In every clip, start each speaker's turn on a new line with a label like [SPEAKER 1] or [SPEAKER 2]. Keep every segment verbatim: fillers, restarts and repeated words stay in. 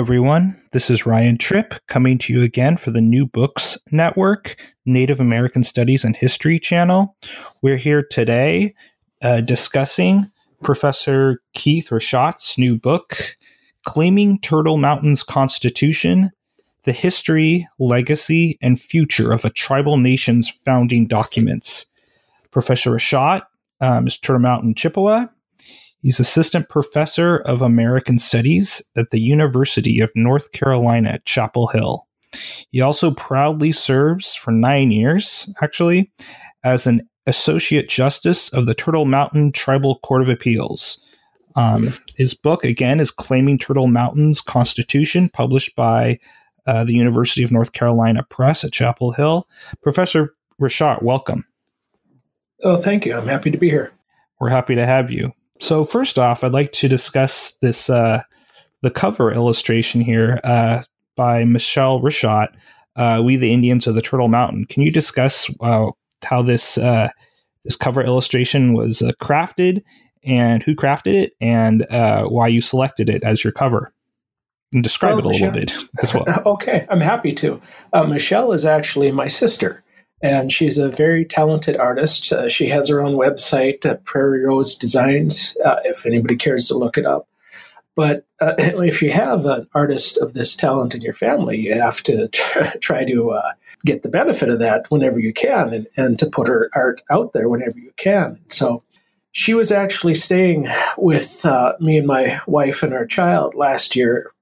[SPEAKER 1] everyone. This is Ryan Tripp coming to you again for the New Books Network, Native American Studies and History channel. We're here today uh, discussing Professor Keith Rachat's new book, Claiming Turtle Mountain's Constitution, The History, Legacy, and Future of a Tribal Nation's Founding Documents. Professor Rachat um, is Turtle Mountain Chippewa. He's Assistant Professor of American Studies at the University of North Carolina at Chapel Hill. He also proudly serves for nine years, actually, as an Associate Justice of the Turtle Mountain Tribal Court of Appeals. Um, his book, again, is Claiming Turtle Mountain's Constitution, published by uh, the University of North Carolina Press at Chapel Hill. Professor Rachat, welcome.
[SPEAKER 2] Oh, thank you. I'm happy to be here.
[SPEAKER 1] We're happy to have you. So first off, I'd like to discuss this uh, the cover illustration here uh, by Michelle Rachat, uh, We the Indians of the Turtle Mountain. Can you discuss uh, how this uh, this cover illustration was uh, crafted and who crafted it and uh, why you selected it as your cover? And describe well, it a Michelle, little bit as well.
[SPEAKER 2] Okay, I'm happy to. Uh, Michelle is actually my sister. And she's a very talented artist. Uh, she has her own website, uh, Prairie Rose Designs, uh, if anybody cares to look it up. But uh, if you have an artist of this talent in your family, you have to try, try to uh, get the benefit of that whenever you can and, and to put her art out there whenever you can. So she was actually staying with uh, me and my wife and our child last year.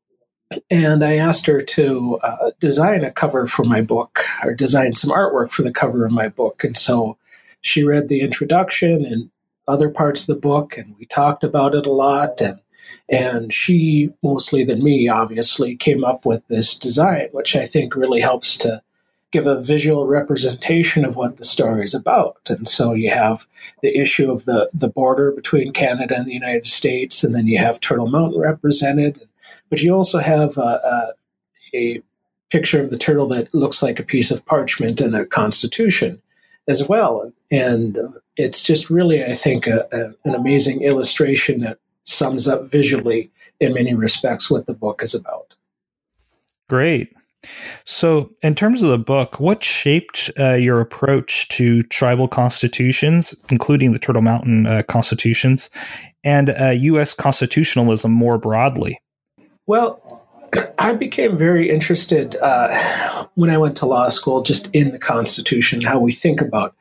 [SPEAKER 2] And I asked her to uh, design a cover for my book, or design some artwork for the cover of my book. And so she read the introduction and other parts of the book, and we talked about it a lot. And and she, mostly than me, obviously, came up with this design, which I think really helps to give a visual representation of what the story is about. And so you have the issue of the, the border between Canada and the United States, and then you have Turtle Mountain represented. But you also have a, a, a picture of the turtle that looks like a piece of parchment and a constitution as well. And it's just really, I think, a, a, an amazing illustration that sums up visually, in many respects, what the book is about.
[SPEAKER 1] Great. So in terms of the book, what shaped uh, your approach to tribal constitutions, including the Turtle Mountain uh, constitutions, and uh, U S constitutionalism more broadly?
[SPEAKER 2] Well, I became very interested uh, when I went to law school just in the Constitution, how we think about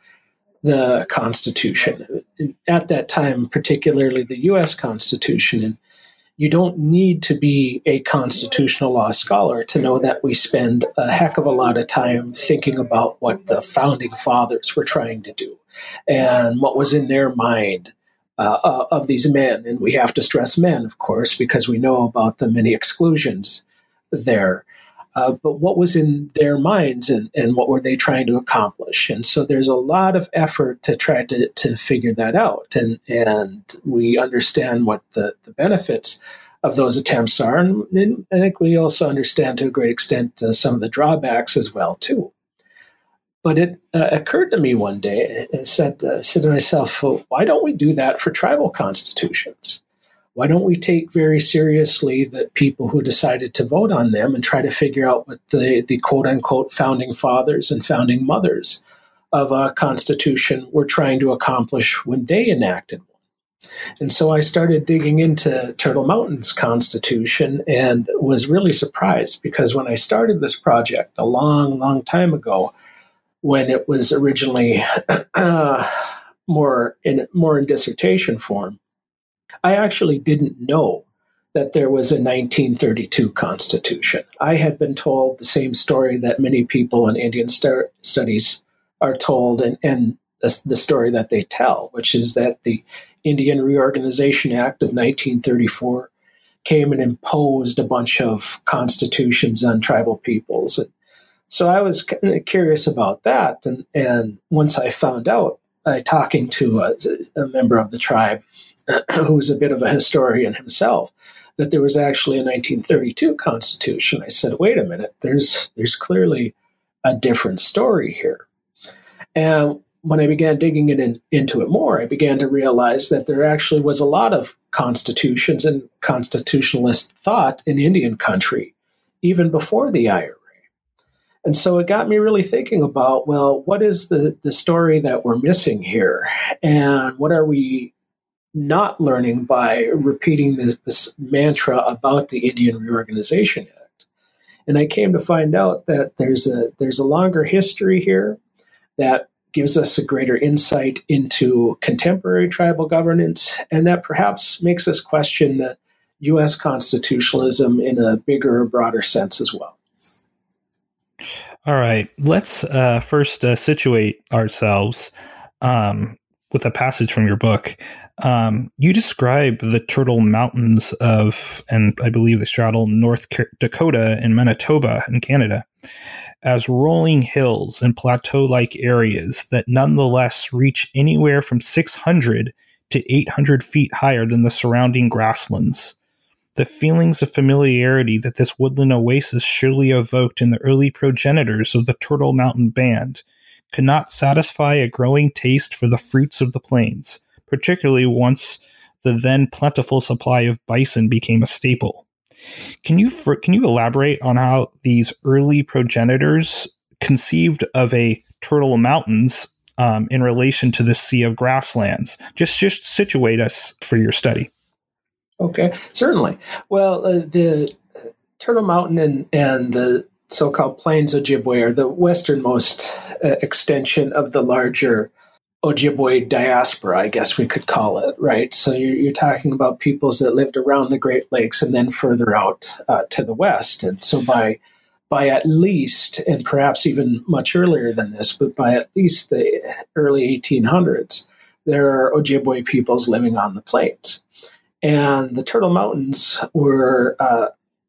[SPEAKER 2] the Constitution. At that time, particularly the U S Constitution, and you don't need to be a constitutional law scholar to know that we spend a heck of a lot of time thinking about what the founding fathers were trying to do and what was in their mind. Uh, of these men, and we have to stress men, of course, because we know about the many exclusions there. Uh, but what was in their minds, and, and what were they trying to accomplish? And so there's a lot of effort to try to, to figure that out, and and we understand what the, the benefits of those attempts are, and, and I think we also understand to a great extent uh, some of the drawbacks as well too. But it uh, occurred to me one day, I said, uh, said to myself, well, why don't we do that for tribal constitutions? Why don't we take very seriously the people who decided to vote on them and try to figure out what the, the quote-unquote founding fathers and founding mothers of a constitution were trying to accomplish when they enacted one? And so I started digging into Turtle Mountain's constitution and was really surprised, because when I started this project a long, long time ago, when it was originally uh, more in more in dissertation form, I actually didn't know that there was a nineteen thirty-two Constitution. I had been told the same story that many people in Indian st- studies are told, and, and the, the story that they tell, which is that the Indian Reorganization Act of nineteen thirty-four came and imposed a bunch of constitutions on tribal peoples. And so I was curious about that, and, and once I found out, by talking to a, a member of the tribe, who's a bit of a historian himself, that there was actually a nineteen thirty-two Constitution, I said, wait a minute, there's there's clearly a different story here. And when I began digging it in, into it more, I began to realize that there actually was a lot of constitutions and constitutionalist thought in Indian country, even before the I R A. And so it got me really thinking about, well, what is the, the story that we're missing here? And what are we not learning by repeating this, this mantra about the Indian Reorganization Act? And I came to find out that there's a there's a longer history here that gives us a greater insight into contemporary tribal governance, and that perhaps makes us question the U S constitutionalism in a bigger or broader sense as well.
[SPEAKER 1] All right, let's uh, first uh, situate ourselves um, with a passage from your book. Um, you describe the Turtle Mountains of, and I believe they straddle North Dakota and Manitoba in Canada, as rolling hills and plateau-like areas that nonetheless reach anywhere from six hundred to eight hundred feet higher than the surrounding grasslands. The feelings of familiarity that this woodland oasis surely evoked in the early progenitors of the Turtle Mountain Band could not satisfy a growing taste for the fruits of the plains, particularly once the then plentiful supply of bison became a staple. Can you can you elaborate on how these early progenitors conceived of a Turtle Mountains um, in relation to the sea of grasslands? Just just situate us for your study.
[SPEAKER 2] Okay, certainly. Well, uh, the Turtle Mountain and, and the so-called Plains Ojibwe are the westernmost uh, extension of the larger Ojibwe diaspora, I guess we could call it, right? So you're, you're talking about peoples that lived around the Great Lakes and then further out uh, to the west. And so by by at least, and perhaps even much earlier than this, but by at least the early eighteen hundreds, there are Ojibwe peoples living on the plains. And the Turtle Mountains were uh,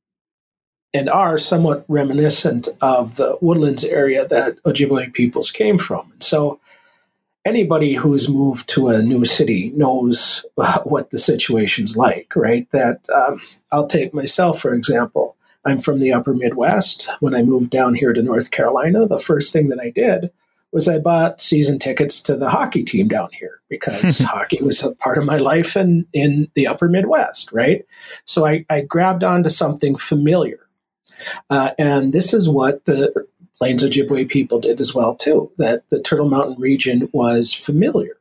[SPEAKER 2] and are somewhat reminiscent of the woodlands area that Ojibwe peoples came from. And so anybody who's moved to a new city knows uh, what the situation's like, right? That um, I'll take myself, for example. I'm from the upper Midwest. When I moved down here to North Carolina, the first thing that I did was I bought season tickets to the hockey team down here because hockey was a part of my life in, in the upper Midwest, right? So I, I grabbed onto something familiar. Uh, and this is what the Plains Ojibwe people did as well, too, that the Turtle Mountain region was familiar.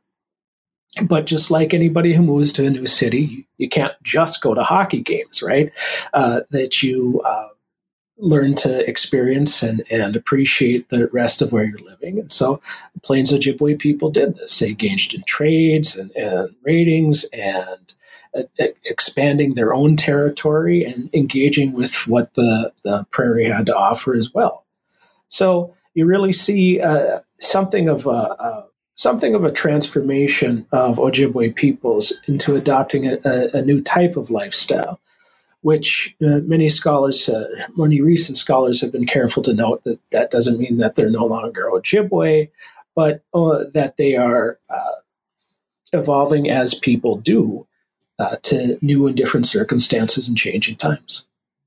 [SPEAKER 2] But just like anybody who moves to a new city, you can't just go to hockey games, right? Uh, that you uh, learn to experience and, and appreciate the rest of where you're living. And so the Plains Ojibwe people did this. They engaged in trades and, and ratings and uh, expanding their own territory and engaging with what the, the prairie had to offer as well. So you really see uh, something of a, a something of a transformation of Ojibwe peoples into adopting a, a, a new type of lifestyle, which uh, many scholars, uh, many recent scholars have been careful to note that that doesn't mean that they're no longer Ojibwe, but uh, that they are uh, evolving as people do uh, to new and different circumstances and changing times.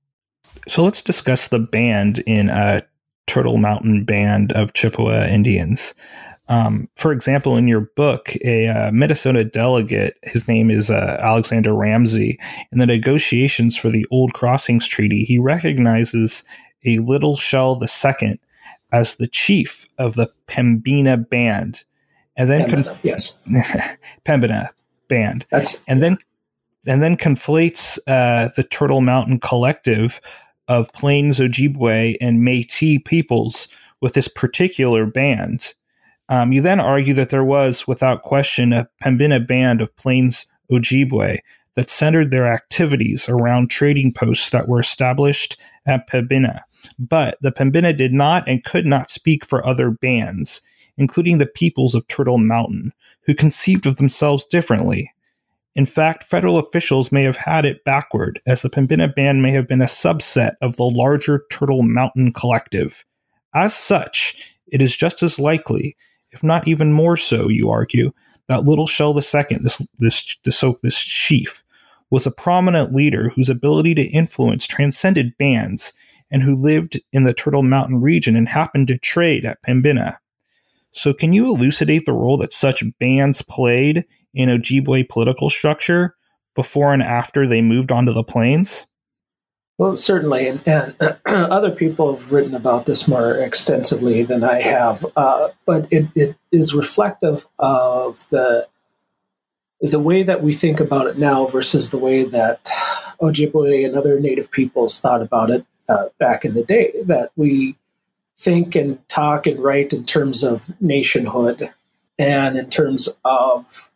[SPEAKER 1] So let's discuss the band in uh, Turtle Mountain Band of Chippewa Indians. Um, for example, in your book, a uh, Minnesota delegate, his name is uh, Alexander Ramsey, in the negotiations for the Old Crossings Treaty, he recognizes a Little Shell the Second as the chief of the Pembina Band, and then
[SPEAKER 2] Pembina,
[SPEAKER 1] conf-
[SPEAKER 2] yes,
[SPEAKER 1] Pembina Band,
[SPEAKER 2] That's,
[SPEAKER 1] and then and then conflates uh, the Turtle Mountain Collective of Plains Ojibwe and Métis peoples with this particular band. Um, you then argue that there was, without question, a Pembina band of Plains Ojibwe that centered their activities around trading posts that were established at Pembina. But the Pembina did not and could not speak for other bands, including the peoples of Turtle Mountain, who conceived of themselves differently. In fact, federal officials may have had it backward, as the Pembina band may have been a subset of the larger Turtle Mountain collective. As such, it is just as likely, if not even more so, you argue, that Little Shell the Second, this this this, this chief, was a prominent leader whose ability to influence transcended bands and who lived in the Turtle Mountain region and happened to trade at Pembina. So can you elucidate the role that such bands played in Ojibwe political structure before and after they moved onto the plains?
[SPEAKER 2] Well, certainly, and, and uh, other people have written about this more extensively than I have, uh, but it, it is reflective of the the way that we think about it now versus the way that Ojibwe and other Native peoples thought about it uh, back in the day. That we think and talk and write in terms of nationhood and in terms of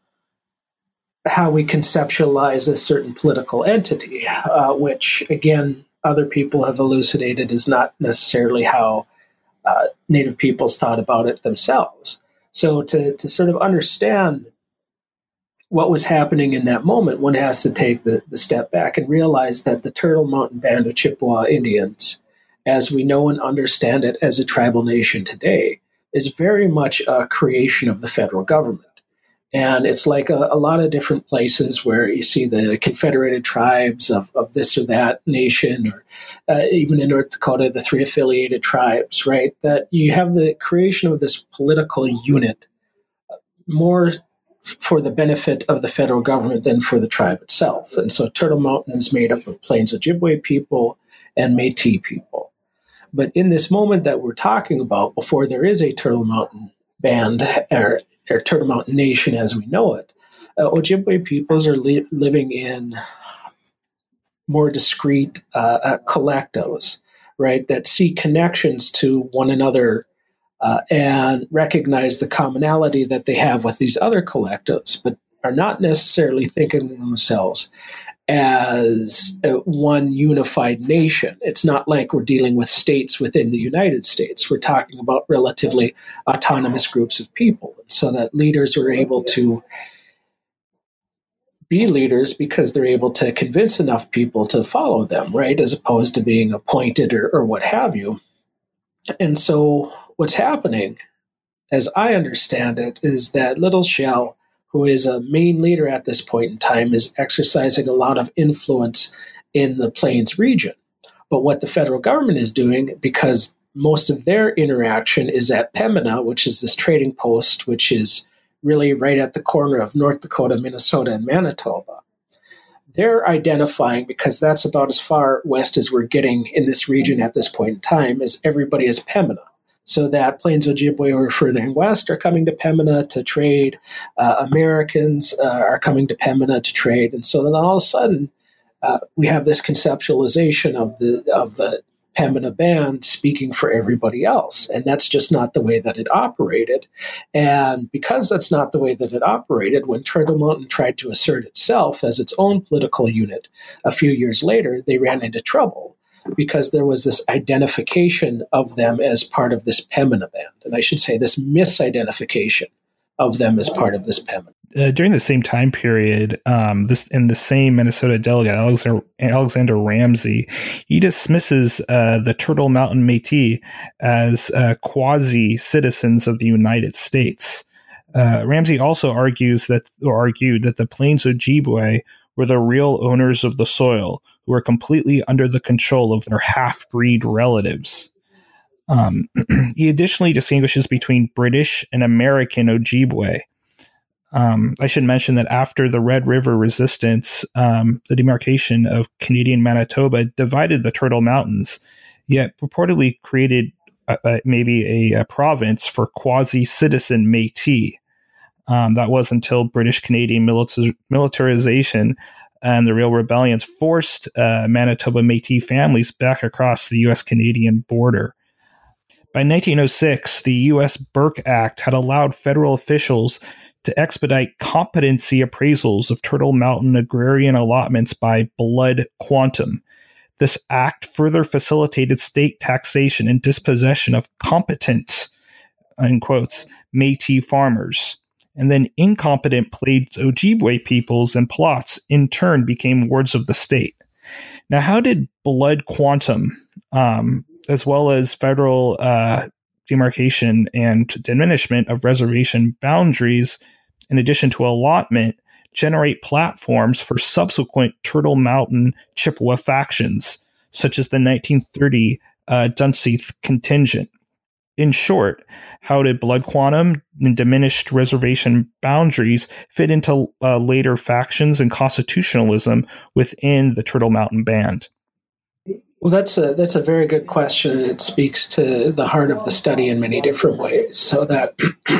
[SPEAKER 2] how we conceptualize a certain political entity, uh, which, again, other people have elucidated is not necessarily how uh, Native peoples thought about it themselves. So to, to sort of understand what was happening in that moment, one has to take the, the step back and realize that the Turtle Mountain Band of Chippewa Indians, as we know and understand it as a tribal nation today, is very much a creation of the federal government. And it's like a, a lot of different places where you see the confederated tribes of, of this or that nation, or uh, even in North Dakota, the three affiliated tribes, right? That you have the creation of this political unit more for the benefit of the federal government than for the tribe itself. And so Turtle Mountain is made up of Plains Ojibwe people and Métis people. But in this moment that we're talking about, before there is a Turtle Mountain Band, or or Turtle Mountain Nation as we know it, uh, Ojibwe peoples are li- living in more discrete uh, uh, collectives, right, that see connections to one another uh, and recognize the commonality that they have with these other collectives, but are not necessarily thinking of themselves as uh, one unified nation. It's not like we're dealing with states within the United States. We're talking about relatively autonomous groups of people, so that leaders are able to be leaders because they're able to convince enough people to follow them, right, as opposed to being appointed or, or what have you. And so what's happening, as I understand it, is that Little Shell, who is a main leader at this point in time, is exercising a lot of influence in the Plains region. But what the federal government is doing, because most of their interaction is at Pembina, which is this trading post, which is really right at the corner of North Dakota, Minnesota, and Manitoba, they're identifying, because that's about as far west as we're getting in this region at this point in time, as everybody is Pembina. So that Plains Ojibwe who are further west are coming to Pembina to trade. Uh, Americans uh, are coming to Pembina to trade. And so then all of a sudden, uh, we have this conceptualization of the of the Pembina Band speaking for everybody else. And that's just not the way that it operated. And because that's not the way that it operated, when Turtle Mountain tried to assert itself as its own political unit a few years later, they ran into trouble, because there was this identification of them as part of this Pembina Band. And I should say this misidentification of them as part of this Pembina.
[SPEAKER 1] Uh, during the same time period, um, this in the same Minnesota delegate, Alexander, Alexander Ramsey, he dismisses uh, the Turtle Mountain Métis as uh, quasi-citizens of the United States. Uh, Ramsey also argues that, or argued that the Plains Ojibwe were the real owners of the soil, who were completely under the control of their half-breed relatives. Um, he additionally distinguishes between British and American Ojibwe. Um, I should mention that after the Red River Resistance, um, the demarcation of Canadian Manitoba divided the Turtle Mountains, yet purportedly created a, a, maybe a, a province for quasi-citizen Métis. Um, that was until British-Canadian militar- militarization and the Real Rebellions forced uh, Manitoba Métis families back across the U S-Canadian border. By nineteen oh six, the U S Burke Act had allowed federal officials to expedite competency appraisals of Turtle Mountain agrarian allotments by blood quantum. This act further facilitated state taxation and dispossession of competent, in quotes, Métis farmers. And then incompetent Plains Ojibwe peoples and plots in turn became wards of the state. Now, how did blood quantum, um, as well as federal uh, demarcation and diminishment of reservation boundaries, in addition to allotment, generate platforms for subsequent Turtle Mountain Chippewa factions, such as the nineteen thirty uh, Dunseith contingent? In short, how did blood quantum and diminished reservation boundaries fit into uh, later factions and constitutionalism within the Turtle Mountain Band?
[SPEAKER 2] Well, that's a that's a very good question. It speaks to the heart of the study in many different ways. So that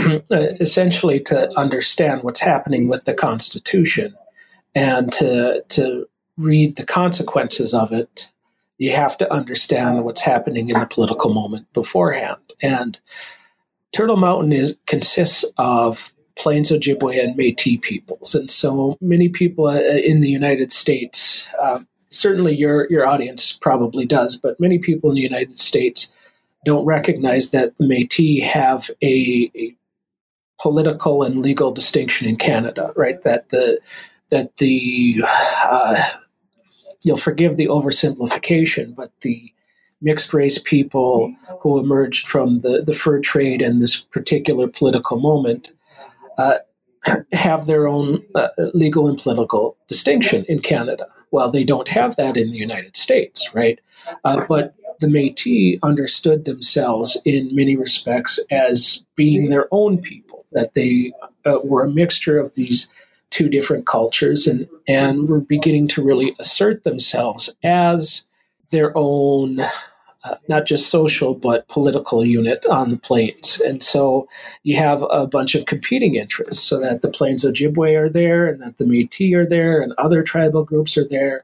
[SPEAKER 2] essentially to understand what's happening with the Constitution and to to read the consequences of it, you have to understand what's happening in the political moment beforehand. And Turtle Mountain is consists of Plains Ojibwe and Métis peoples, and so many people uh, in the United States. Uh, Certainly your, your audience probably does, but many people in the United States don't recognize that the Métis have a, a political and legal distinction in Canada, right? That the that the uh, you'll forgive the oversimplification, but the mixed race people who emerged from the, the fur trade and this particular political moment uh, have their own uh, legal and political distinction in Canada. Well, they don't have that in the United States, right? Uh, but the Métis understood themselves in many respects as being their own people, that they uh, were a mixture of these two different cultures and, and were beginning to really assert themselves as their own Uh, not just social, but political unit on the plains. And so you have a bunch of competing interests, so that the Plains Ojibwe are there and that the Métis are there and other tribal groups are there.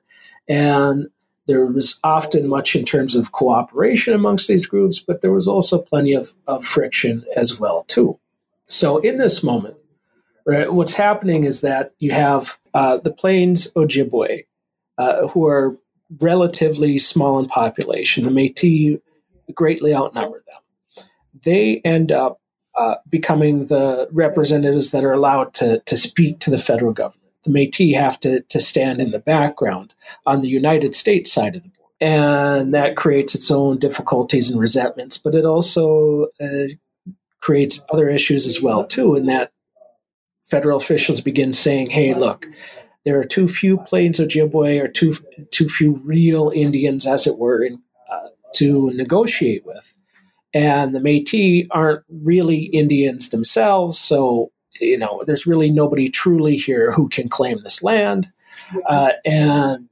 [SPEAKER 2] And there was often much in terms of cooperation amongst these groups, but there was also plenty of, of friction as well, too. So in this moment, right, what's happening is that you have uh, the Plains Ojibwe, uh, who are relatively small in population. The Métis greatly outnumber them. They end up uh, becoming the representatives that are allowed to, to speak to the federal government. The Métis have to, to stand in the background on the United States side of the board. And that creates its own difficulties and resentments, but it also uh, creates other issues as well, too, in that federal officials begin saying, hey, look, there are too few Plains Ojibwe or too too few real Indians, as it were, in, uh, to negotiate with. And the Métis aren't really Indians themselves, so you know there's really nobody truly here who can claim this land. Uh, and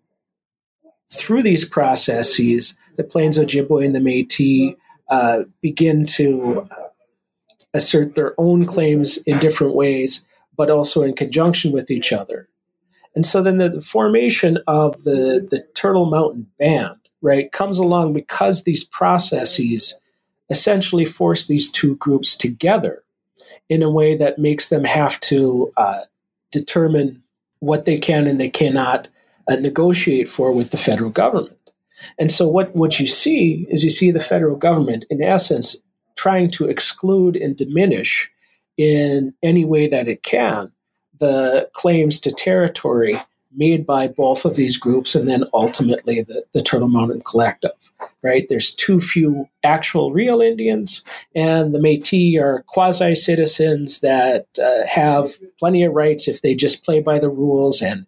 [SPEAKER 2] through these processes, the Plains Ojibwe and the Métis uh, begin to uh, assert their own claims in different ways, but also in conjunction with each other. And so then the formation of the, the Turtle Mountain Band, right, comes along because these processes essentially force these two groups together in a way that makes them have to uh, determine what they can and they cannot uh, negotiate for with the federal government. And so what, what you see is you see the federal government, in essence, trying to exclude and diminish in any way that it can the claims to territory made by both of these groups and then ultimately the, the Turtle Mountain Collective, right? There's too few actual real Indians, and the Métis are quasi-citizens that uh, have plenty of rights if they just play by the rules and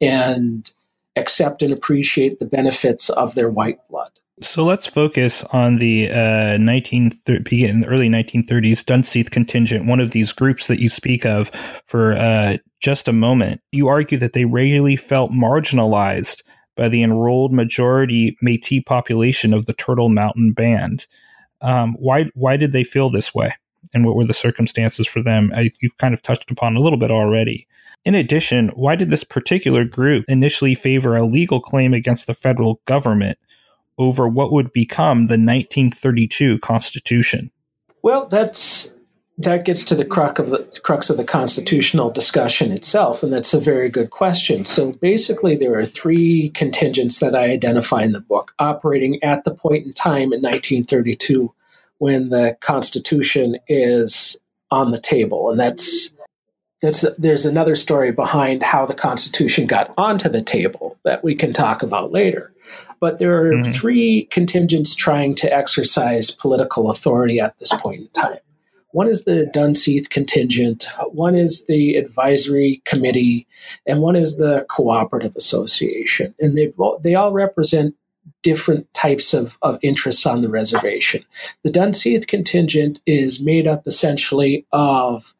[SPEAKER 2] and accept and appreciate the benefits of their white blood.
[SPEAKER 1] So let's focus on the uh, nineteen thirty, in the early nineteen thirties Dunseith contingent, one of these groups that you speak of, for uh, just a moment. You argue that they regularly felt marginalized by the enrolled majority Métis population of the Turtle Mountain Band. Um, why why did they feel this way, and what were the circumstances for them? I, you've kind of touched upon a little bit already. In addition, why did this particular group initially favor a legal claim against the federal government over what would become the nineteen thirty-two Constitution?
[SPEAKER 2] Well, that's that gets to the crux of the crux of the constitutional discussion itself, and that's a very good question. So basically, there are three contingents that I identify in the book operating at the point in time in nineteen thirty-two when the Constitution is on the table, and that's that's there's another story behind how the Constitution got onto the table that we can talk about later. But there are mm-hmm. three contingents trying to exercise political authority at this point in time. One is the Dunseith contingent, one is the advisory committee, and one is the cooperative association. And they they all represent different types of, of interests on the reservation. The Dunseith contingent is made up essentially of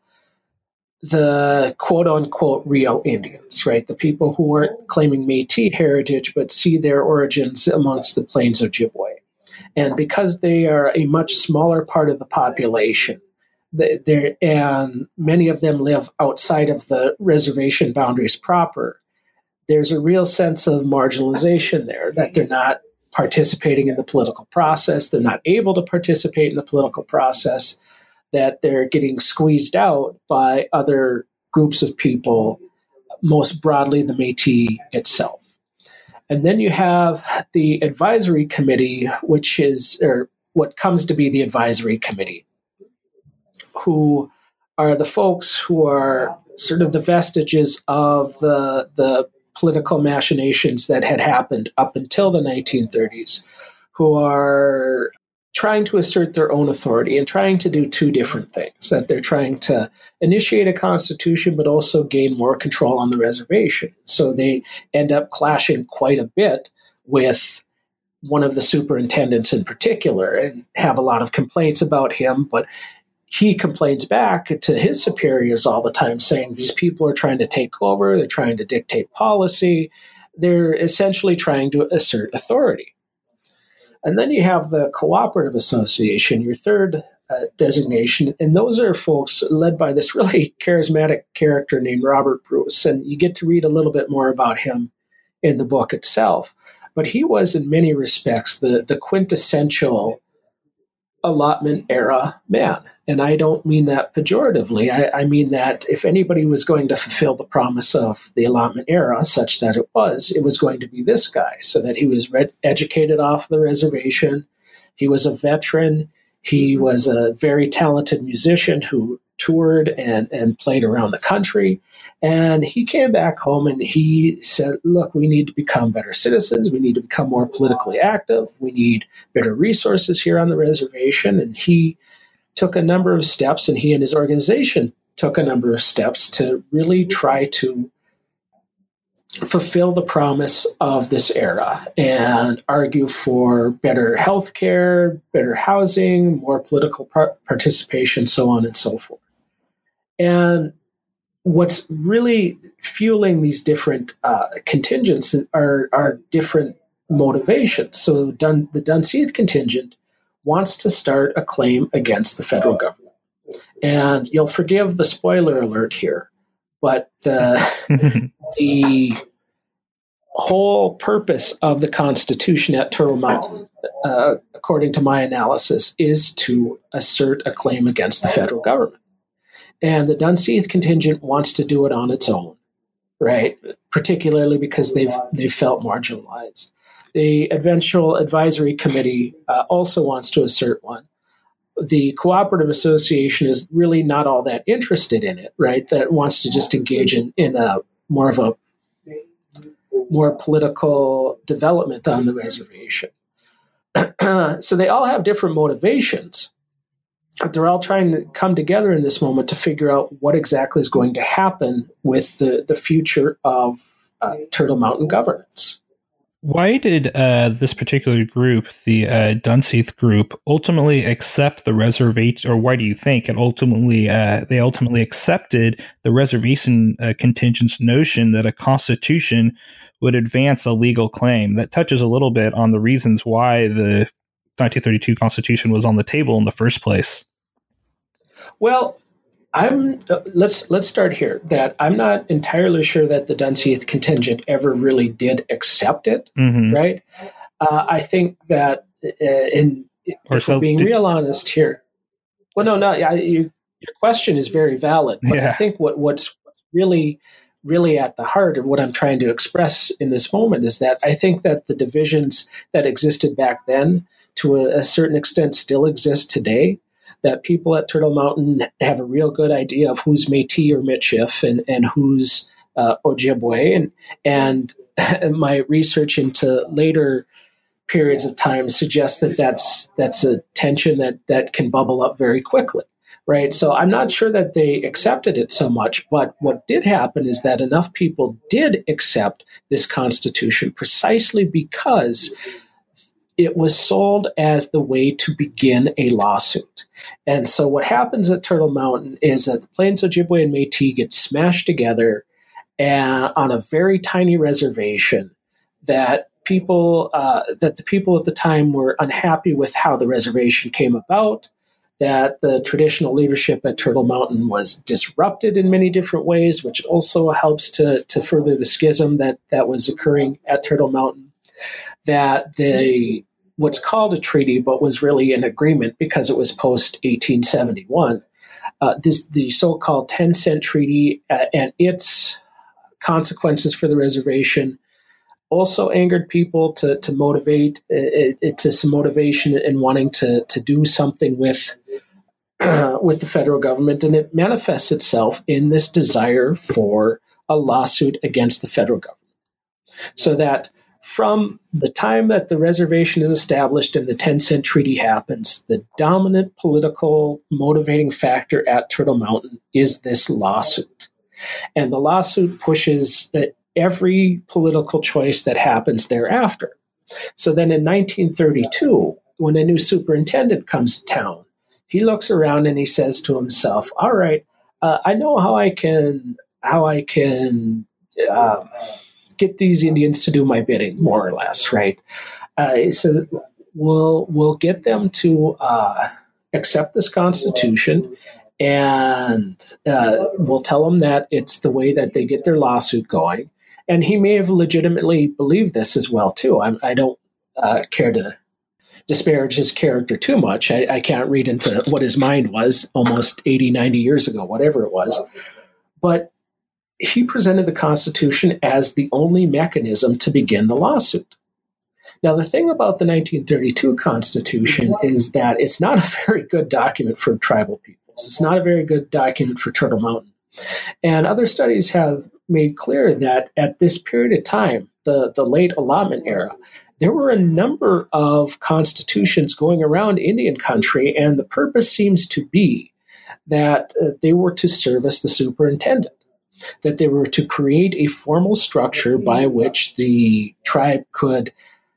[SPEAKER 2] the quote-unquote real Indians, right? The people who aren't claiming Métis heritage but see their origins amongst the plains of Ojibwe. And because they are a much smaller part of the population, they, and many of them live outside of the reservation boundaries proper, there's a real sense of marginalization there, that they're not participating in the political process, they're not able to participate in the political process, that they're getting squeezed out by other groups of people, most broadly the Métis itself. And then you have the advisory committee, which is, or what comes to be the advisory committee, who are the folks who are sort of the vestiges of the, the political machinations that had happened up until the nineteen thirties, who are trying to assert their own authority and trying to do two different things, that they're trying to initiate a constitution, but also gain more control on the reservation. So they end up clashing quite a bit with one of the superintendents in particular and have a lot of complaints about him, but he complains back to his superiors all the time, saying these people are trying to take over, they're trying to dictate policy, they're essentially trying to assert authority. And then you have the Cooperative Association, your third uh, designation, and those are folks led by this really charismatic character named Robert Bruce, and you get to read a little bit more about him in the book itself. But he was, in many respects, the, the quintessential allotment era man. And I don't mean that pejoratively. I, I mean that if anybody was going to fulfill the promise of the allotment era, such that it was, it was going to be this guy, so that he was read, educated off the reservation. He was a veteran. He was a very talented musician who toured and, and played around the country. And he came back home and he said, look, we need to become better citizens. We need to become more politically active. We need better resources here on the reservation. And he took a number of steps, and he and his organization took a number of steps to really try to fulfill the promise of this era and argue for better health care, better housing, more political par- participation, so on and so forth. And what's really fueling these different uh, contingents are, are different motivations. So Dun- the Dunseith contingent wants to start a claim against the federal government. And you'll forgive the spoiler alert here, but the, the whole purpose of the Constitution at Turtle Mountain, uh, according to my analysis, is to assert a claim against the federal government. And the Dunseith contingent wants to do it on its own, right? Particularly because they've they've felt marginalized. The Eventual Advisory Committee uh, also wants to assert one. The Cooperative Association is really not all that interested in it, right? That wants to just engage in, in a more of a more political development on the reservation. So they all have different motivations. But they're all trying to come together in this moment to figure out what exactly is going to happen with the, the future of uh, Turtle Mountain governance.
[SPEAKER 1] Why did uh, this particular group, the uh, Dunseith group, ultimately accept the reservation, or why do you think it ultimately uh, they ultimately accepted the reservation uh, contingent's notion that a constitution would advance a legal claim? That touches a little bit on the reasons why the nineteen thirty-two Constitution was on the table in the first place.
[SPEAKER 2] Well, I'm uh, let's let's start here. That I'm not entirely sure that the Dunseith contingent ever really did accept it. Mm-hmm. Right? Uh, I think that uh, in
[SPEAKER 1] or
[SPEAKER 2] if
[SPEAKER 1] so
[SPEAKER 2] we're being
[SPEAKER 1] did,
[SPEAKER 2] real honest here. Well, no, no. I, you, your question is very valid, but yeah. I think what what's really really at the heart of what I'm trying to express in this moment is that I think that the divisions that existed back then, to a, a certain extent, still exist today. That people at Turtle Mountain have a real good idea of who's Métis or Michif and, and who's uh, Ojibwe. And, and my research into later periods of time suggests that that's, that's a tension that, that can bubble up very quickly, right? So I'm not sure that they accepted it so much, but what did happen is that enough people did accept this Constitution precisely because it was sold as the way to begin a lawsuit. And so what happens at Turtle Mountain is that the Plains Ojibwe and Métis get smashed together and, on a very tiny reservation that people uh, that the people at the time were unhappy with how the reservation came about, that the traditional leadership at Turtle Mountain was disrupted in many different ways, which also helps to, to further the schism that, that was occurring at Turtle Mountain, that the what's called a treaty, but was really an agreement because it was post eighteen seventy-one, uh, this the so-called ten cent Treaty uh, and its consequences for the reservation also angered people to, to motivate, it, it, to some motivation in wanting to, to do something with, uh, with the federal government. And it manifests itself in this desire for a lawsuit against the federal government. So that from the time that the reservation is established and the ten cent Treaty happens, the dominant political motivating factor at Turtle Mountain is this lawsuit. And the lawsuit pushes uh, every political choice that happens thereafter. So then in nineteen thirty-two, when a new superintendent comes to town, he looks around and he says to himself, all right, uh, I know how I can, how I can uh, get these Indians to do my bidding, more or less, right? Uh, he says, we'll, we'll get them to uh, accept this Constitution, and uh, we'll tell them that it's the way that they get their lawsuit going. And he may have legitimately believed this as well, too. I, I don't uh, care to disparage his character too much. I, I can't read into what his mind was almost eighty, ninety years ago, whatever it was. But he presented the Constitution as the only mechanism to begin the lawsuit. Now, the thing about the nineteen thirty-two Constitution is that it's not a very good document for tribal peoples. It's not a very good document for Turtle Mountain. And other studies have made clear that at this period of time, the, the late allotment era, there were a number of constitutions going around Indian country, and the purpose seems to be that uh, they were to service the superintendent, that they were to create a formal structure by which the tribe could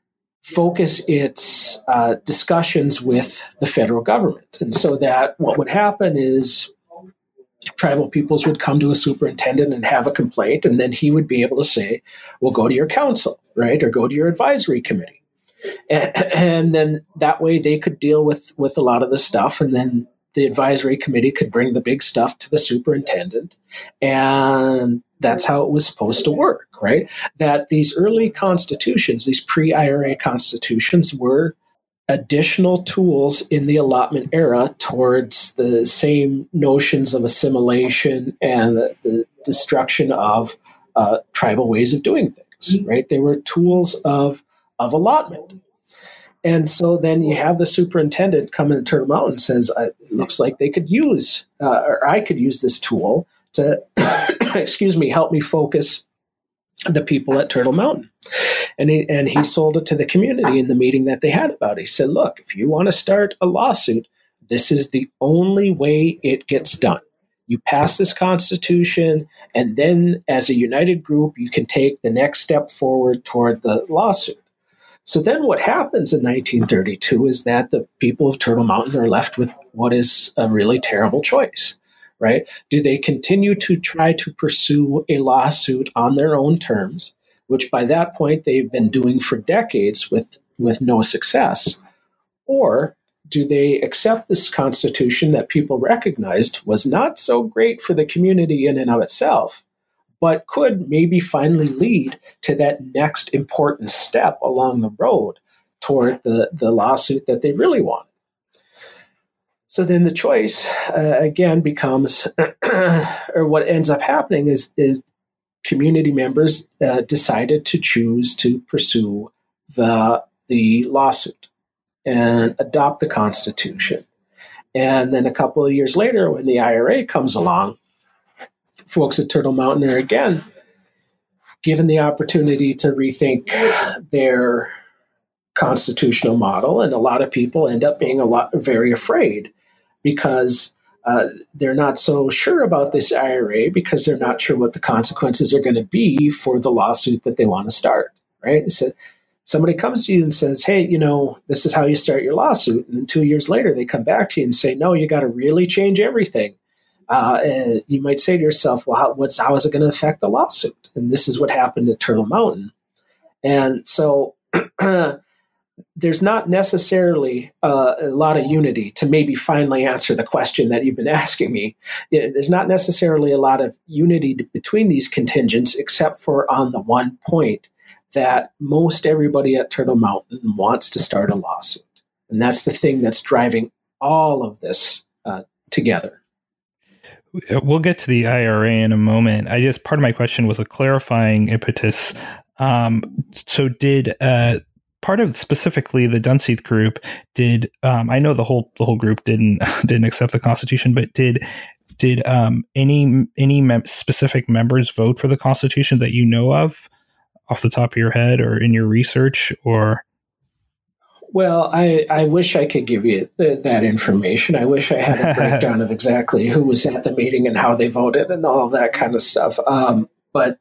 [SPEAKER 2] focus its uh, discussions with the federal government. And so that what would happen is tribal peoples would come to a superintendent and have a complaint, and then he would be able to say, well, go to your council, right? Or go to your advisory committee. And, and then that way they could deal with, with a lot of the stuff, and then the advisory committee could bring the big stuff to the superintendent. And that's how it was supposed to work, right? That these early constitutions, these pre-I R A constitutions, were additional tools in the allotment era towards the same notions of assimilation and the, the destruction of uh, tribal ways of doing things, right? They were tools of, of allotment. And so then you have the superintendent come into Turtle Mountain and says, it looks like they could use, uh, or I could use this tool to, excuse me, help me focus the people at Turtle Mountain. And he, and he sold it to the community in the meeting that they had about it. He said, look, if you want to start a lawsuit, this is the only way it gets done. You pass this Constitution, and then as a united group, you can take the next step forward toward the lawsuit. So then what happens in nineteen thirty-two is that the people of Turtle Mountain are left with what is a really terrible choice. Right? Do they continue to try to pursue a lawsuit on their own terms, which by that point they've been doing for decades with, with no success? Or do they accept this Constitution that people recognized was not so great for the community in and of itself, but could maybe finally lead to that next important step along the road toward the, the lawsuit that they really want? So then the choice, uh, again, becomes, or what ends up happening is, is community members uh, decided to choose to pursue the, the lawsuit and adopt the Constitution. And then a couple of years later, when the I R A comes along, folks at Turtle Mountain are again given the opportunity to rethink their constitutional model, and a lot of people end up being a lot very afraid because uh, they're not so sure about this I R A because they're not sure what the consequences are going to be for the lawsuit that they want to start, right? So, somebody comes to you and says, hey, you know, this is how you start your lawsuit. And then two years later, they come back to you and say, no, you got to really change everything. Uh, and you might say to yourself, well, how, what's, how is it going to affect the lawsuit? And this is what happened at Turtle Mountain. And so there's not necessarily uh, a lot of unity to maybe finally answer the question that you've been asking me. There's not necessarily a lot of unity between these contingents, except for on the one point that most everybody at Turtle Mountain wants to start a lawsuit. And that's the thing that's driving all of this uh, together.
[SPEAKER 1] We'll get to the I R A in a moment. I just, part of my question was a clarifying impetus. Um, so did, uh, part of specifically the Dunseith group did, um, I know the whole, the whole group didn't, didn't accept the Constitution, but did, did, um, any, any mem- specific members vote for the Constitution that you know of off the top of your head or in your research, or?
[SPEAKER 2] Well, I, I wish I could give you th- that information. I wish I had a breakdown of exactly who was at the meeting and how they voted and all of that kind of stuff. Um, but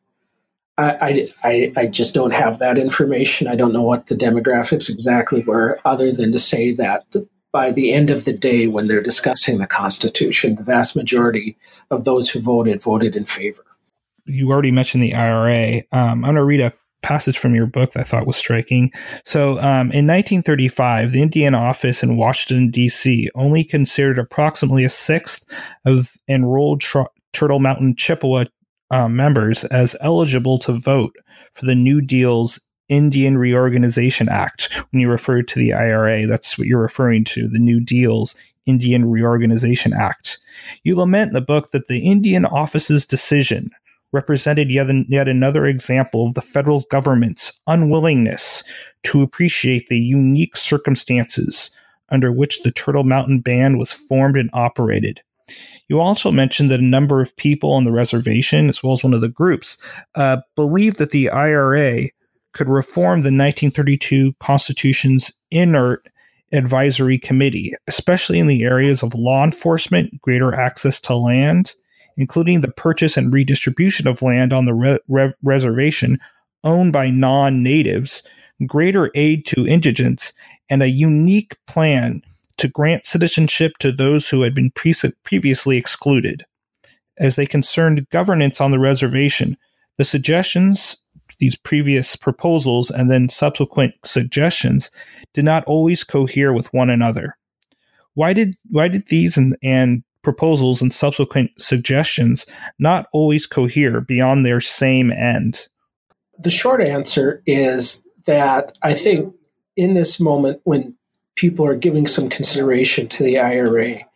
[SPEAKER 2] I, I, I just don't have that information. I don't know what the demographics exactly were, other than to say that by the end of the day, when they're discussing the Constitution, the vast majority of those who voted voted in favor. You
[SPEAKER 1] already mentioned the I R A. Um, I'm going to read a passage from your book that I thought was striking. So um, in nineteen thirty-five, the Indiana office in Washington, D C only considered approximately a sixth of enrolled tr- Turtle Mountain Chippewa uh, members as eligible to vote for the New Deal's Indian Reorganization Act. When you refer to the I R A, that's what you're referring to, the New Deal's Indian Reorganization Act. You lament in the book that the Indian office's decision represented yet, yet another example of the federal government's unwillingness to appreciate the unique circumstances under which the Turtle Mountain Band was formed and operated. You also mentioned that a number of people on the reservation, as well as one of the groups, uh, believed that the I R A could reform the nineteen thirty-two Constitution's inert advisory committee, especially in the areas of law enforcement, greater access to land, including the purchase and redistribution of land on the re- re- reservation owned by non-natives, greater aid to indigents, and a unique plan to grant citizenship to those who had been pre- previously excluded. As they concerned governance on the reservation, the suggestions, these previous proposals and then subsequent suggestions, did not always cohere with one another. Why did why did these and, and proposals and subsequent suggestions not always cohere beyond their same end?
[SPEAKER 2] The short answer is that I think in this moment when people are giving some consideration to the I R A,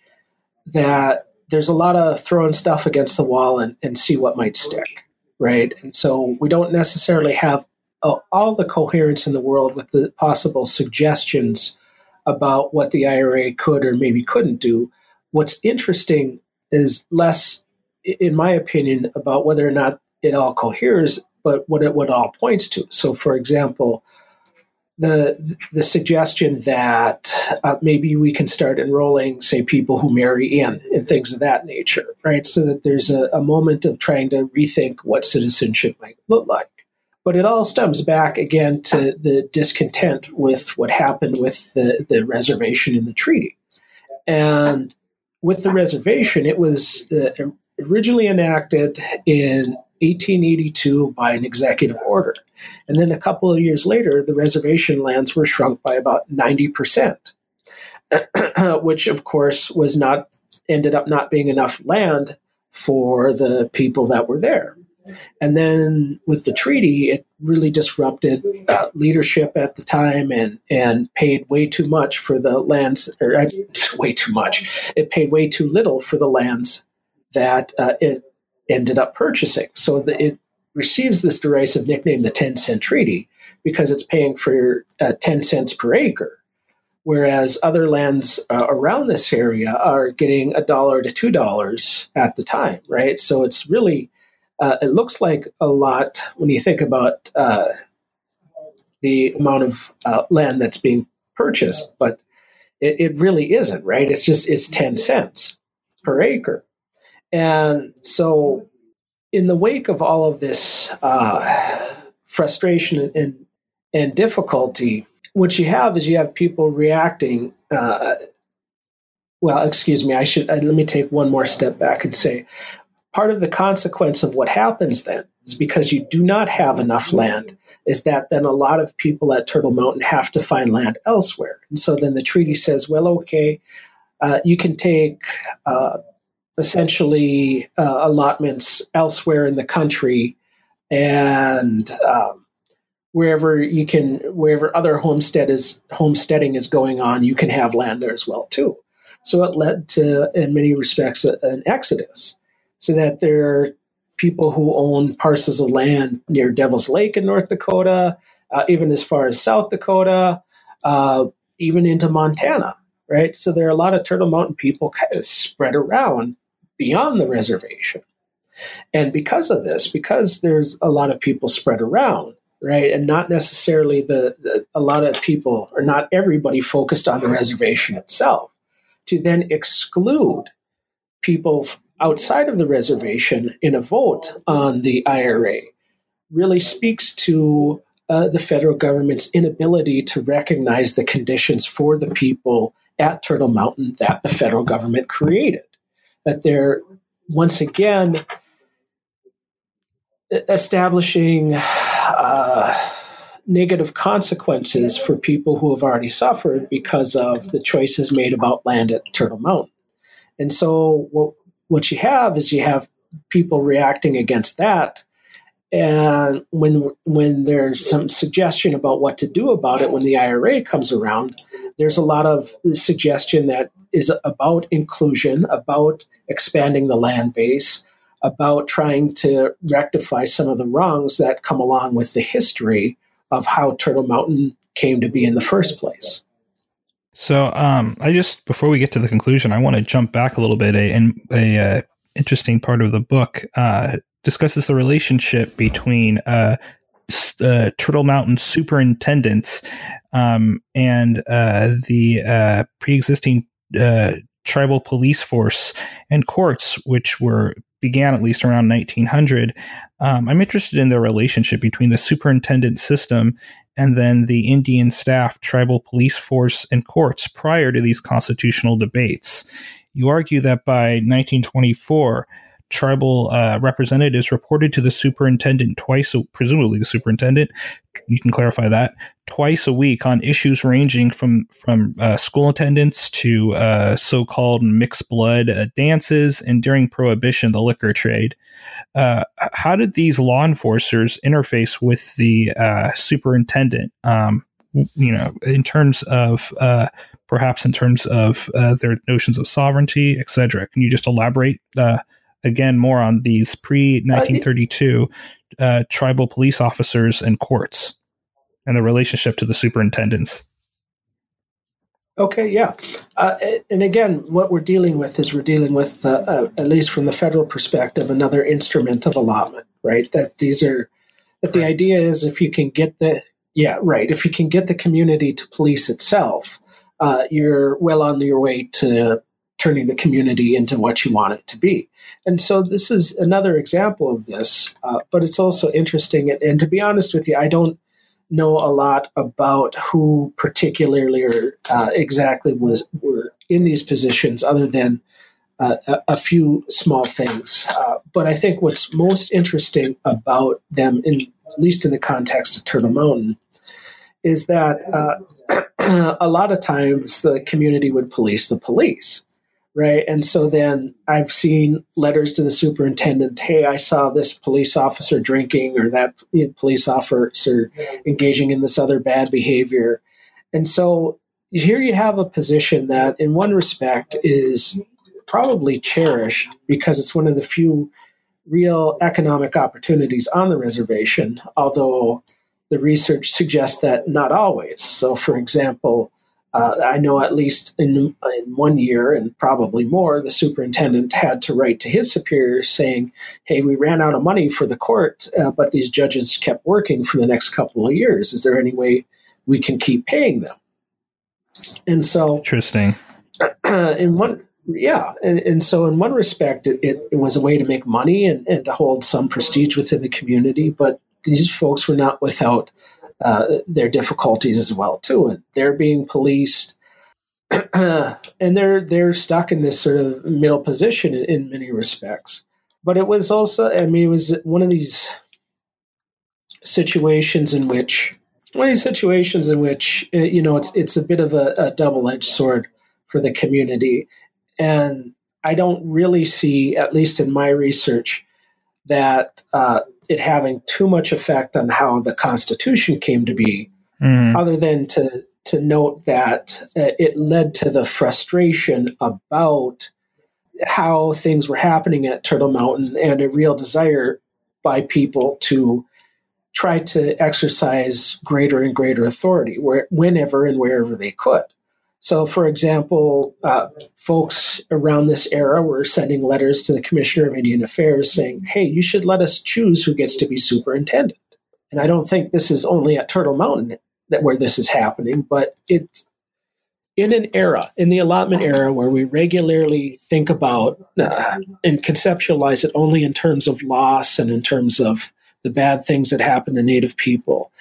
[SPEAKER 2] that there's a lot of throwing stuff against the wall and, and see what might stick, right? And so we don't necessarily have uh, all the coherence in the world with the possible suggestions about what the I R A could or maybe couldn't do. What's interesting is less, in my opinion, about whether or not it all coheres, but what it what it all points to. So, for example, the the suggestion that uh, maybe we can start enrolling, say, people who marry in and things of that nature, right? So that there's a, a moment of trying to rethink what citizenship might look like. But it all stems back again to the discontent with what happened with the, the reservation in the treaty. And with the reservation, it was uh, originally enacted in eighteen eighty-two by an executive order. And then a couple of years later, the reservation lands were shrunk by about ninety percent, which of course was not, ended up not being enough land for the people that were there. And then with the treaty, it really disrupted uh, leadership at the time and, and paid way too much for the lands, or uh, way too much. It paid way too little for the lands that uh, it ended up purchasing. So the, it receives this derisive nickname, the ten cent treaty, because it's paying for uh, ten cents per acre, whereas other lands uh, around this area are getting a dollar to two dollars at the time, right? So it's really, uh, it looks like a lot when you think about uh, the amount of uh, land that's being purchased, but it, it really isn't, right? It's just, it's ten cents per acre. And so in the wake of all of this uh, frustration and and difficulty, what you have is you have people reacting. Uh, well, excuse me, I should uh, let me take one more step back and say part of the consequence of what happens then is because you do not have enough land, is that then a lot of people at Turtle Mountain have to find land elsewhere. And so then the treaty says, well, okay, uh, you can take uh, essentially uh, allotments elsewhere in the country, and um, wherever you can, wherever other homestead is homesteading is going on, you can have land there as well too. So it led to, in many respects, a, an exodus, so that there are people who own parcels of land near Devil's Lake in North Dakota, uh, even as far as South Dakota, uh, even into Montana, right? So there are a lot of Turtle Mountain people kind of spread around beyond the reservation. And because of this, because there's a lot of people spread around, right, and not necessarily the, the a lot of people, or not everybody focused on the reservation itself, to then exclude people outside of the reservation in a vote on the I R A really speaks to uh, the federal government's inability to recognize the conditions for the people at Turtle Mountain that the federal government created. That they're, once again, establishing uh, negative consequences for people who have already suffered because of the choices made about land at Turtle Mountain. And so what what you have is you have people reacting against that. And when when there's some suggestion about what to do about it when the I R A comes around, there's a lot of suggestion that is about inclusion, about expanding the land base, about trying to rectify some of the wrongs that come along with the history of how Turtle Mountain came to be in the first place.
[SPEAKER 1] So um, I just, before we get to the conclusion, I want to jump back a little bit. A, a, a uh, interesting part of the book uh, discusses the relationship between uh, uh, Turtle Mountain superintendents um, and uh, the uh, pre-existing uh, tribal police force and courts, which were began at least around nineteen hundred. Um, I'm interested in the relationship between the superintendent system and then the Indian staff, tribal police force, and courts prior to these constitutional debates. You argue that by nineteen twenty-four, tribal uh, representatives reported to the superintendent twice, presumably the superintendent, you can clarify that, twice a week on issues ranging from, from uh, school attendance to uh, so-called mixed blood uh, dances, and during Prohibition, the liquor trade. Uh, how did these law enforcers interface with the uh, superintendent, um, you know, in terms of, uh, perhaps in terms of uh, their notions of sovereignty, et cetera? Can you just elaborate uh, again more on these pre nineteen thirty-two uh, tribal police officers and courts and the relationship to the superintendents?
[SPEAKER 2] Okay, yeah. Uh, and again, what we're dealing with is we're dealing with, uh, uh, at least from the federal perspective, another instrument of allotment, right? That these are, that the idea is if you can get the, yeah, right, if you can get the community to police itself, uh, you're well on your way to turning the community into what you want it to be. And so this is another example of this, uh, but it's also interesting. And, and to be honest with you, I don't know a lot about who particularly or uh, exactly was were in these positions other than uh, a, a few small things. Uh, but I think what's most interesting about them, in, at least in the context of Turtle Mountain, is that uh, a lot of times the community would police the police. Right. And so then I've seen letters to the superintendent, hey, I saw this police officer drinking, or that police officer engaging in this other bad behavior. And so here you have a position that in one respect is probably cherished because it's one of the few real economic opportunities on the reservation, although the research suggests that not always. So, for example, Uh, I know at least in, in one year, and probably more, the superintendent had to write to his superiors saying, hey, we ran out of money for the court, uh, but these judges kept working for the next couple of years. Is there any way we can keep paying them? And so,
[SPEAKER 1] interesting.
[SPEAKER 2] in one, yeah. And, and so in one respect, it, it, it was a way to make money and, and to hold some prestige within the community. But these folks were not without uh, their difficulties as well too, and they're being policed, and they're they're stuck in this sort of middle position in, in many respects. But it was also, I mean, it was one of these situations in which one of these situations in which you know it's it's a bit of a, a double-edged sword for the community, and I don't really see, at least in my research, that uh, it having too much effect on how the Constitution came to be, mm. other than to to note that uh, it led to the frustration about how things were happening at Turtle Mountain and a real desire by people to try to exercise greater and greater authority where, whenever and wherever they could. So, for example, uh, folks around this era were sending letters to the Commissioner of Indian Affairs saying, hey, you should let us choose who gets to be superintendent. And I don't think this is only at Turtle Mountain that where this is happening, but it's in an era, in the allotment era, where we regularly think about uh, and conceptualize it only in terms of loss and in terms of the bad things that happen to Native people.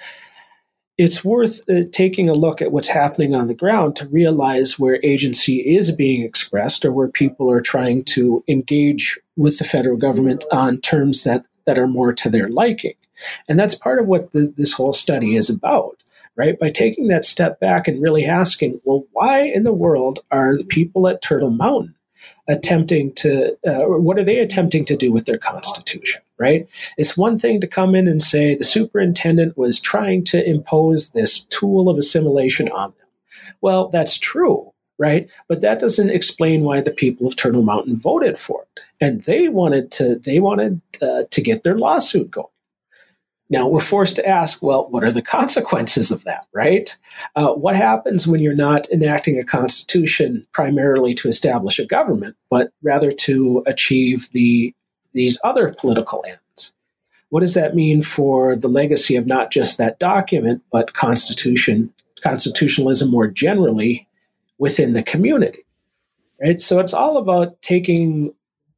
[SPEAKER 2] It's worth uh, taking a look at what's happening on the ground to realize where agency is being expressed or where people are trying to engage with the federal government on terms that, that are more to their liking. And that's part of what the, this whole study is about, right? By taking that step back and really asking, well, why in the world are the people at Turtle Mountain attempting to, uh, or what are they attempting to do with their constitution, right? It's one thing to come in and say the superintendent was trying to impose this tool of assimilation on them. Well, that's true, right? But that doesn't explain why the people of Turtle Mountain voted for it. And they wanted to, they wanted uh, to get their lawsuit going. Now, we're forced to ask, well, what are the consequences of that, right? Uh, what happens when you're not enacting a constitution primarily to establish a government, but rather to achieve the these other political ends? What does that mean for the legacy of not just that document, but constitution, constitutionalism more generally within the community, right? So it's all about taking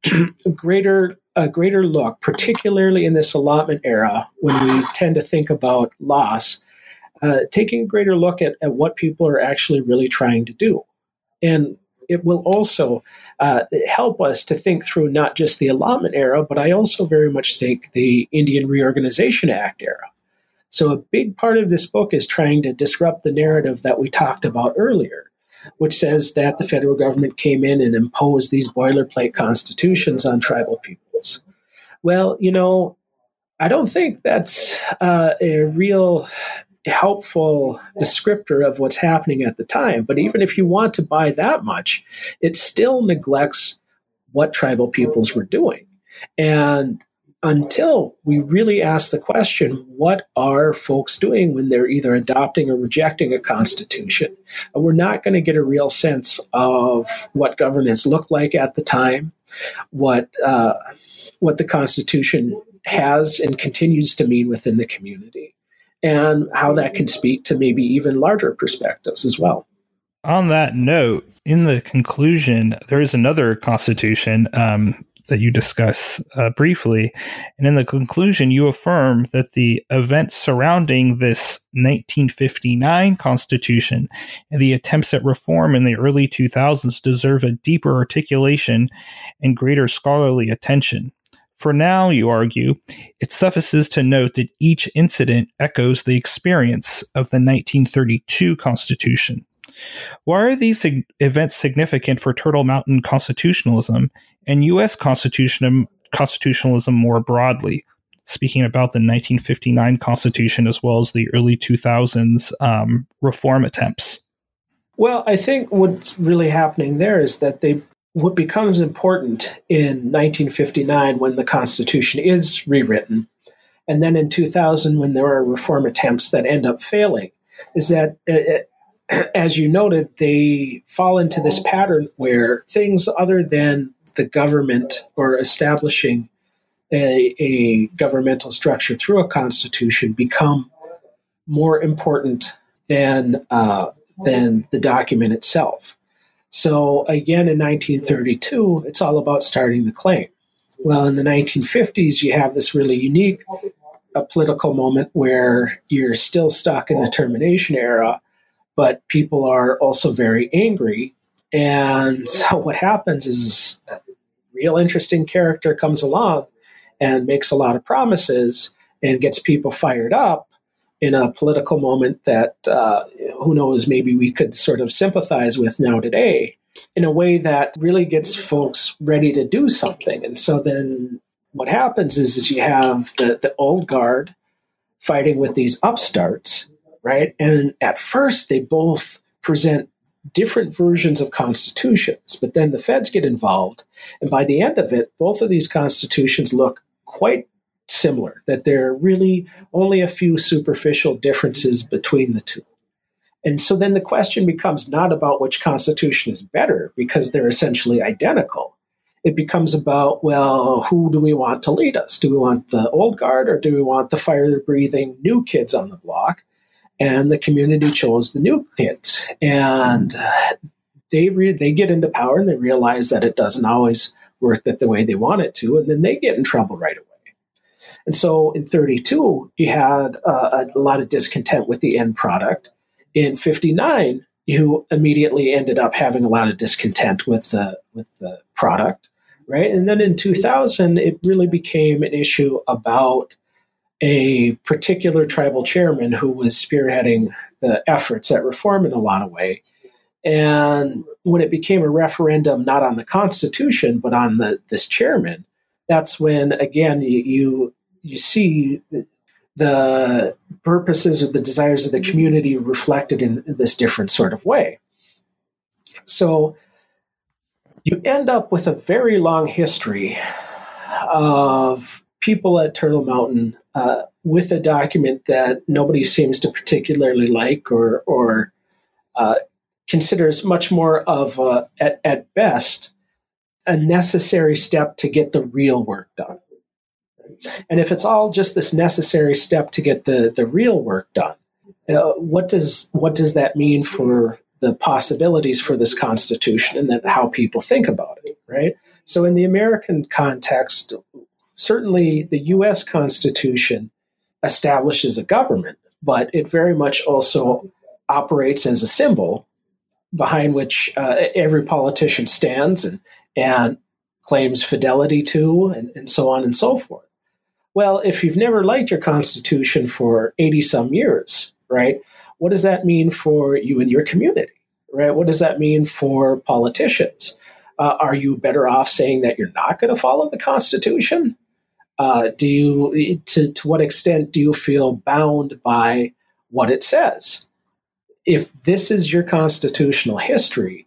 [SPEAKER 2] a greater a greater look, particularly in this allotment era, when we tend to think about loss, uh, taking a greater look at, at what people are actually really trying to do. And it will also uh, help us to think through not just the allotment era, but I also very much think the Indian Reorganization Act era. So a big part of this book is trying to disrupt the narrative that we talked about earlier, which says that the federal government came in and imposed these boilerplate constitutions on tribal peoples. Well, you know, I don't think that's uh, a real helpful descriptor of what's happening at the time. But even if you want to buy that much, it still neglects what tribal peoples were doing. And until we really ask the question, what are folks doing when they're either adopting or rejecting a constitution, we're not going to get a real sense of what governance looked like at the time, what uh, what the Constitution has and continues to mean within the community, and how that can speak to maybe even larger perspectives as well.
[SPEAKER 1] On that note, in the conclusion, there is another constitution um, that you discuss uh, briefly. And in the conclusion, you affirm that the events surrounding this nineteen fifty-nine Constitution and the attempts at reform in the early two thousands deserve a deeper articulation and greater scholarly attention. For now, you argue, it suffices to note that each incident echoes the experience of the nineteen thirty-two Constitution. Why are these sig- events significant for Turtle Mountain constitutionalism and U S constitution- constitutionalism more broadly? Speaking about the nineteen fifty-nine Constitution as well as the early two thousands um, reform attempts.
[SPEAKER 2] Well, I think what's really happening there is that they what becomes important in nineteen fifty-nine when the Constitution is rewritten, and then in two thousand when there are reform attempts that end up failing, is that, uh, as you noted, they fall into this pattern where things other than the government or establishing a, a governmental structure through a constitution become more important than uh, than the document itself. So again, in nineteen thirty-two, it's all about starting the claim. Well, in the nineteen fifties, you have this really unique a political moment where you're still stuck in the termination era, but people are also very angry. And so what happens is a real interesting character comes along and makes a lot of promises and gets people fired up in a political moment that, uh, who knows, maybe we could sort of sympathize with now today in a way that really gets folks ready to do something. And so then what happens is, is you have the, the old guard fighting with these upstarts, right? And at first they both present different versions of constitutions, but then the feds get involved. And by the end of it, both of these constitutions look quite similar, that there are really only a few superficial differences between the two. And so then the question becomes not about which constitution is better, because they're essentially identical. It becomes about, well, who do we want to lead us? Do we want the old guard, or do we want the fire-breathing new kids on the block? And the community chose the new kids. And they re- they get into power, and they realize that it doesn't always work that the way they want it to, and then they get in trouble right away. And so in thirty-two, you had uh, a lot of discontent with the end product. In fifty-nine, you immediately ended up having a lot of discontent with the with the product, right? And then in two thousand, it really became an issue about a particular tribal chairman who was spearheading the efforts at reform in a lot of way. And when it became a referendum, not on the Constitution, but on the this chairman, that's when, again, you you, you see the purposes or the desires of the community reflected in, in this different sort of way. So you end up with a very long history of people at Turtle Mountain uh, with a document that nobody seems to particularly like or, or uh, considers much more of, a, at, at best, a necessary step to get the real work done. And if it's all just this necessary step to get the, the real work done, uh, what does what does that mean for the possibilities for this Constitution and then how people think about it, right? So in the American context, certainly the U S Constitution establishes a government, but it very much also operates as a symbol behind which uh, every politician stands and, and claims fidelity to, and, and so on and so forth. Well, if you've never liked your Constitution for eighty-some years, right, what does that mean for you and your community, right? What does that mean for politicians? Uh, are you better off saying that you're not going to follow the Constitution? Uh, do you, to, to what extent do you feel bound by what it says? If this is your constitutional history,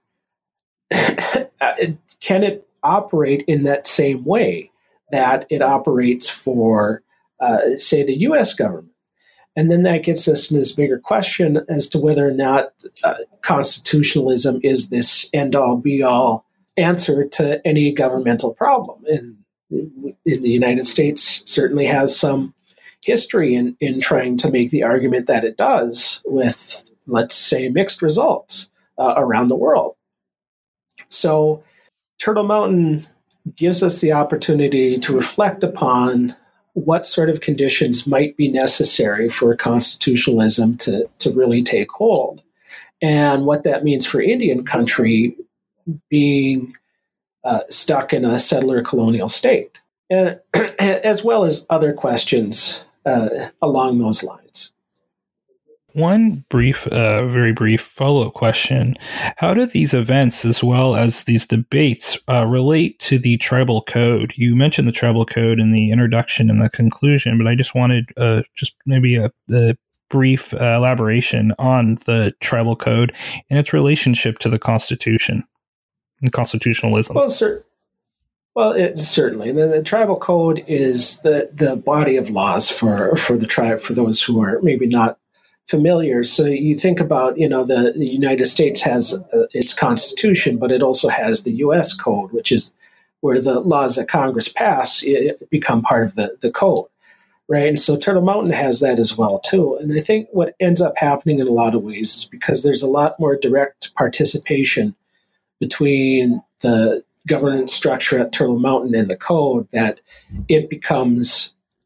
[SPEAKER 2] can it operate in that same way that it operates for, uh, say, the U S government? And then that gets us in this bigger question as to whether or not uh, constitutionalism is this end-all, be-all answer to any governmental problem. And in the United States certainly has some history in, in trying to make the argument that it does with, let's say, mixed results uh, around the world. So Turtle Mountain gives us the opportunity to reflect upon what sort of conditions might be necessary for constitutionalism to, to really take hold, and what that means for Indian country being uh, stuck in a settler colonial state, and, as well as other questions uh, along those lines.
[SPEAKER 1] One brief, uh, very brief follow-up question. How do these events, as well as these debates, uh, relate to the tribal code? You mentioned the tribal code in the introduction and the conclusion, but I just wanted uh, just maybe a, a brief uh, elaboration on the tribal code and its relationship to the Constitution and constitutionalism.
[SPEAKER 2] Well, sir. Well, it, certainly. The, the tribal code is the, the body of laws for, for the tribe, for those who are maybe not familiar. So you think about, you know, the, the United States has uh, its constitution, but it also has the U S code, which is where the laws that Congress pass it, become part of the, the code, right? And so Turtle Mountain has that as well, too. And I think what ends up happening in a lot of ways is because there's a lot more direct participation between the governance structure at Turtle Mountain and the code, that it becomes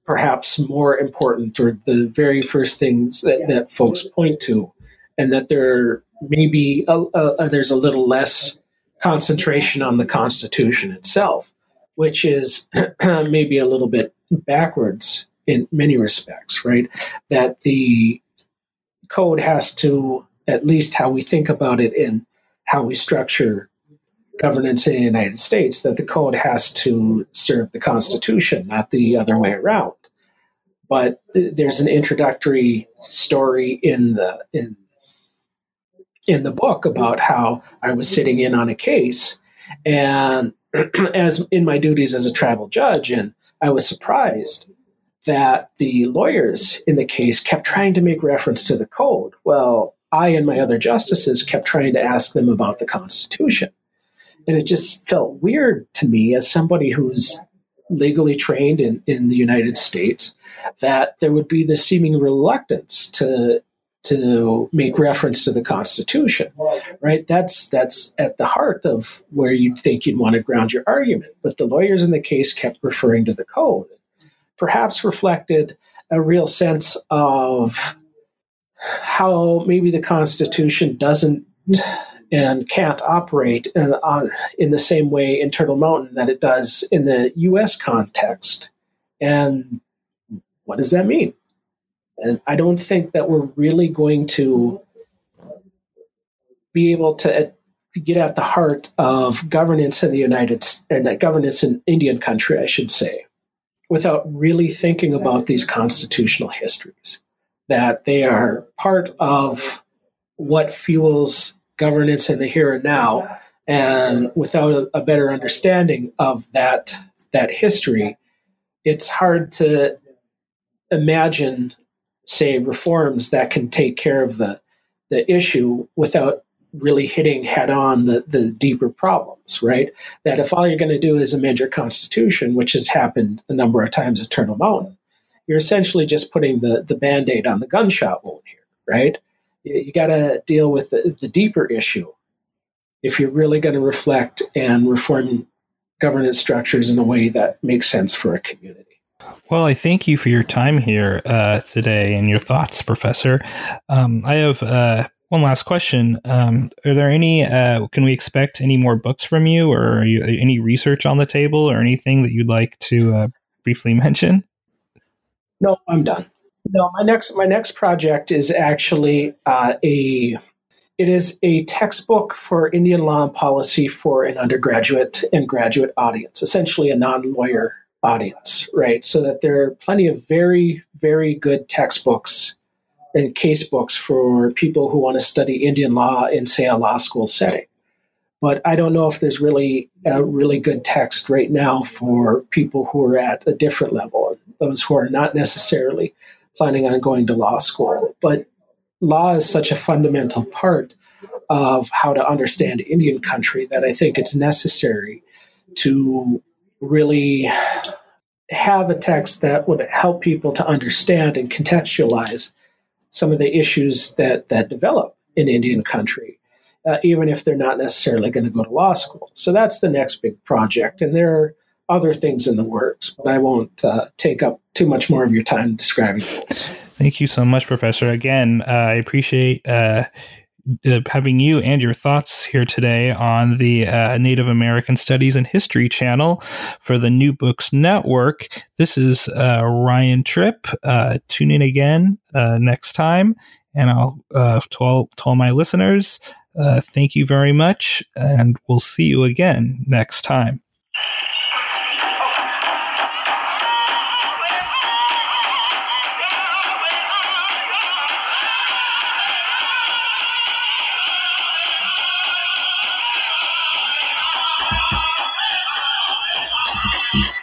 [SPEAKER 2] perhaps more important, or the very first things that, that folks point to, and that there maybe a, a, there's a little less concentration on the Constitution itself, which is maybe a little bit backwards in many respects, right? That the code has to, at least how we think about it in how we structure governance in the United States, that the code has to serve the Constitution, not the other way around. But there's an introductory story in the in in the book about how I was sitting in on a case, and as in my duties as a tribal judge, and I was surprised that the lawyers in the case kept trying to make reference to the code. Well, I and my other justices kept trying to ask them about the Constitution. And it just felt weird to me, as somebody who's legally trained in, in the United States, that there would be this seeming reluctance to to make reference to the Constitution, right? That's that's at the heart of where you'd think you'd want to ground your argument. But the lawyers in the case kept referring to the code, perhaps reflected a real sense of how maybe the Constitution doesn't and can't operate in, on, in the same way in Turtle Mountain that it does in the U S context. And what does that mean? And I don't think that we're really going to be able to get at the heart of governance in the United States, and governance in Indian country, I should say, without really thinking about these constitutional histories, that they are part of what fuels governance in the here and now. And without a, a better understanding of that, that history, it's hard to imagine, say, reforms that can take care of the, the issue without really hitting head on the, the deeper problems, right? That if all you're going to do is amend your Constitution, which has happened a number of times at Turtle Mountain, you're essentially just putting the, the Band-Aid on the gunshot wound here, right? You, you got to deal with the, the deeper issue if you're really going to reflect and reform governance structures in a way that makes sense for a community.
[SPEAKER 1] Well, I thank you for your time here uh, today and your thoughts, Professor. Um, I have uh, one last question. Um, are there any, uh, can we expect any more books from you, or are you, any research on the table, or anything that you'd like to uh, briefly mention?
[SPEAKER 2] No, I'm done. No, my next my next project is actually uh, a it is a textbook for Indian law and policy for an undergraduate and graduate audience, essentially a non-lawyer audience, right? So that there are plenty of very, very good textbooks and case books for people who want to study Indian law in, say, a law school setting. But I don't know if there's really a really good text right now for people who are at a different level, those who are not necessarily planning on going to law school. But law is such a fundamental part of how to understand Indian country that I think it's necessary to really have a text that would help people to understand and contextualize some of the issues that, that develop in Indian country, uh, even if they're not necessarily going to go to law school. So that's the next big project. And there are other things in the works, but I won't uh, take up too much more of your time describing those.
[SPEAKER 1] Thank you so much, Professor. Again, uh, I appreciate uh, uh, having you and your thoughts here today on the uh, Native American Studies and History channel for the New Books Network. This is uh, Ryan Tripp. Uh, tune in again uh, next time. And I'll uh, to all, to all my listeners, uh, thank you very much, and we'll see you again next time. Thank you.